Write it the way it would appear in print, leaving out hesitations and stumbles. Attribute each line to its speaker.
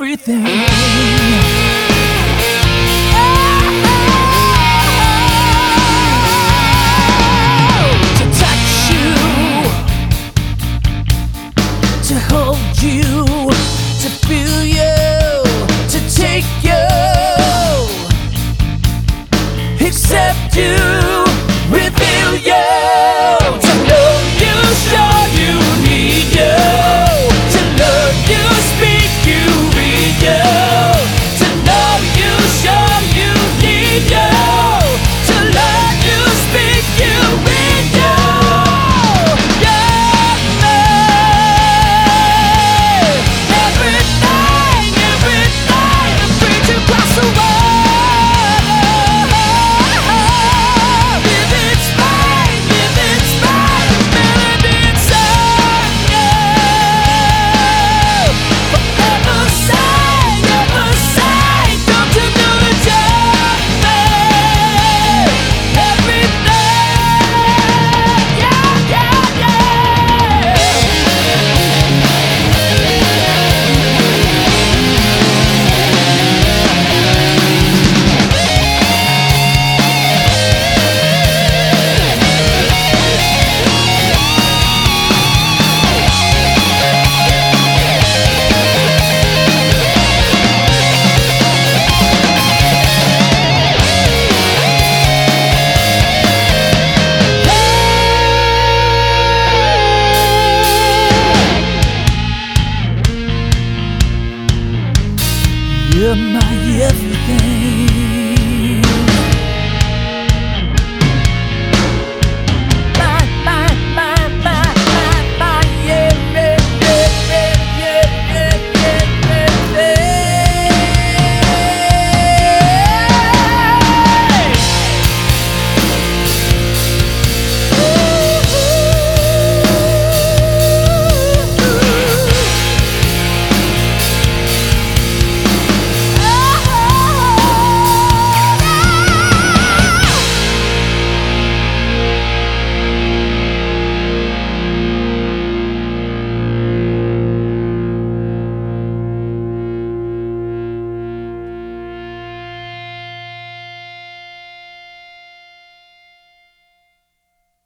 Speaker 1: everything. To touch you, to hold you, to feel you, to take you, accept you, reveal you, to know you, show you, need you, to learn you, speak you, read you, to know you, show you, need you, to learn you, speak you, read you. You're me. Every night, I'm free to cross the water. If it's mine, the melody inside you. Forever sing, don't you know the journey? Every night, yeah. You're my everything.